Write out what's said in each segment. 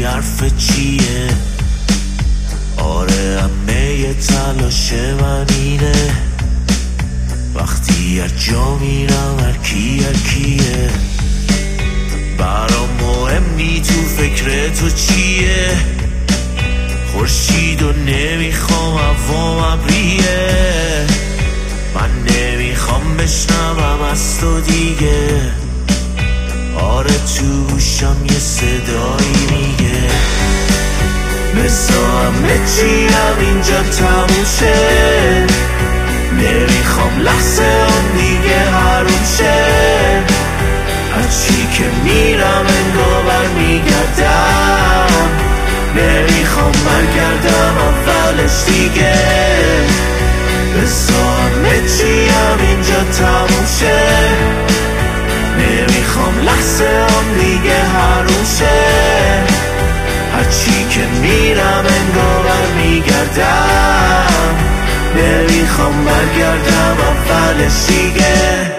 چی حرف چیه؟ آره همه تلاش من اینه وقتی هر جا میرم هر کیه برام مهم نی تو فکر تو چیه؟ خورشید و نمیخوام هوام ابریه من نمیخوام بشنوم از تو دیگه آره تو گوشم یه صدایی میگه بذار همه چیم اینجا تموم شه نمیخوام لحظه هم دیگه حروم شه هرچی که میرم انگار برمیگردم نمیخوام برگردم اولش دیگه بذار همه چیم اینجا تموم شه نمیخوام لحظه هم دیگه حروم شه هرچی که میرم انگار برمیگردم نمیخوام برگردم اولش دیگه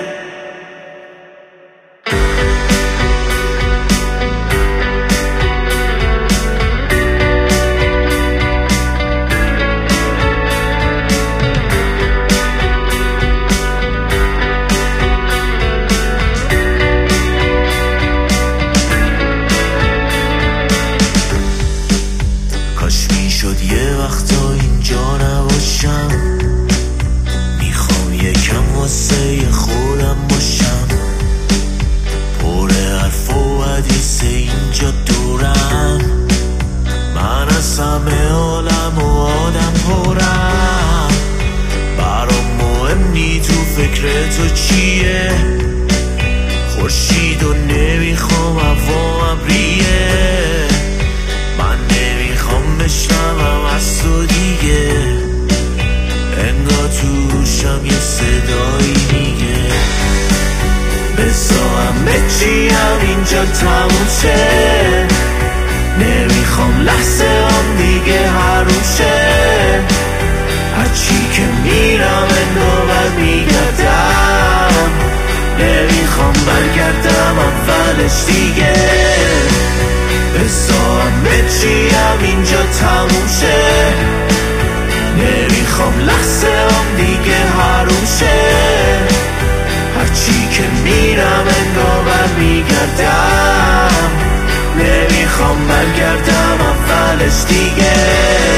شد یه وقتا اینجا نباشم میخوام یکم واسه خودم باشم پر حرف و حدیث اینجا دورم من از همه عالم و آدم پرم برام مهم نی تو فکر تو چیه خورشید و نمیخوام هوا ابریه من نمیخوام بشنوم از تو دیگه انگار توشم یه صدایی میگه بذار همه چیم اینجا تموم شه نمیخوام لحظه هم دیگه حروم شه هرچی که میرم انگار برمیگردم نمیخوام برگردم اولش دیگه بذار همه چیم اینجا تموم شه نمیخوام لحظه هم دیگه حروم شه هرچی که میرم انگار برمیگردم نمیخوام برگردم اولش دیگه